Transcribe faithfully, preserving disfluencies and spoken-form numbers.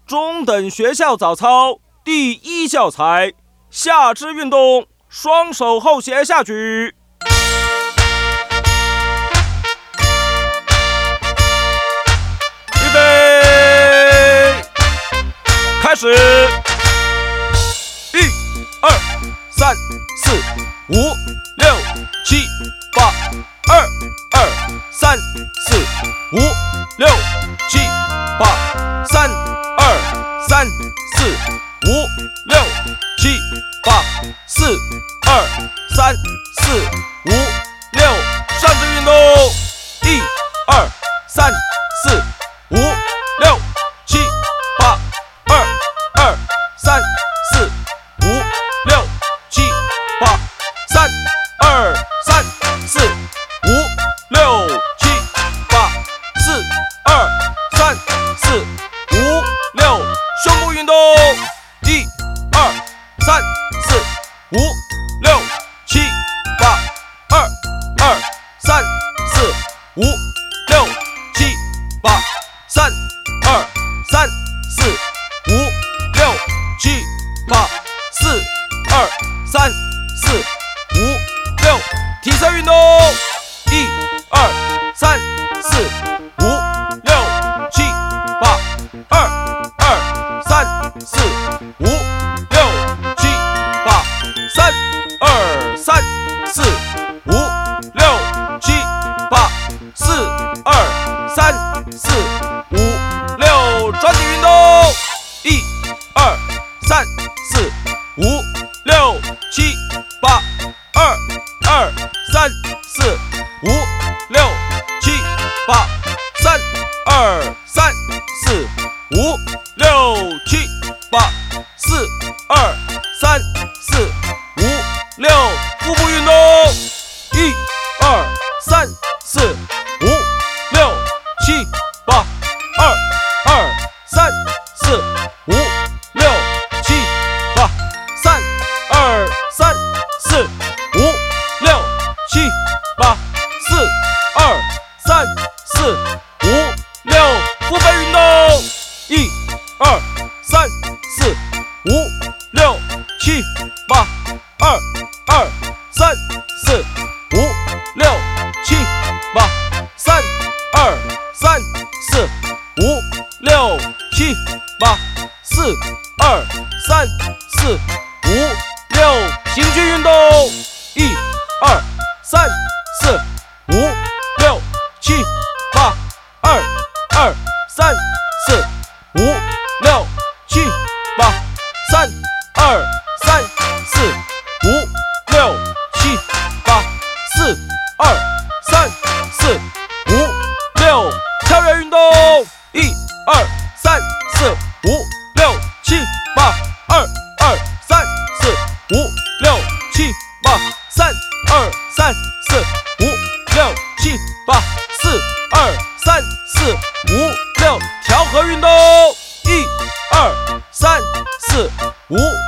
中等学校早操第一教材：下肢运动，双手后斜下举。预备，开始！一、二、三、四、五、六、七、八。二、二、三、四、五、六、七、八。三、二、三、四、五、六、七、八。四、二、三、四、五、六，上肢运动。一、二、三、四、五、六、七、八。二、二、三、四、五、六、七、八。三、二、三、四、五、六、七、八。四、二、三、四、五、六，胸部运动。一、二、三、四、五、六、七、八。二、二、三、四、五、六、七、八。三、二、三、四、五、六、七、八。四、二、三、四、五、六，体侧运动。一、二、三、四、五、六、七、八。二、二、三、四、五、六、七、八。三、二、三、四、五、六、七、八。四、二、三、四、五、六，转体运动。一、二、三、四、五、六、七、八。二、二、三、四、五、六、七、八。三、二、三、四、五、六、七、八。四、二、三、四、五、六，腹部运动。一、二、三、四、五、六、七、八。二、二、三、四、五、六、七、八。三、二、三、四、五、六、七、八。四、二、三、四、五、六，腹背运动。一、二、三、四、五、六、七、八。二、二、三、四、五、六、七、八。三、二、三、四、五、六、七、八。四、二、三、四、五、六，行军运动。一、二、三、四、五、六、七、八。二、二、三、四、五、六、七、八。三、二、三、四、五、六、七、八。四、二、三、四、五、六，跳跃运动。一、二、三、四、五、六、七、八。二、二、三、四、五、六、七、八。三、二、三、四、五、六、七、八。四、二、三、四、五、六，调和运动。一、二、三、四、五。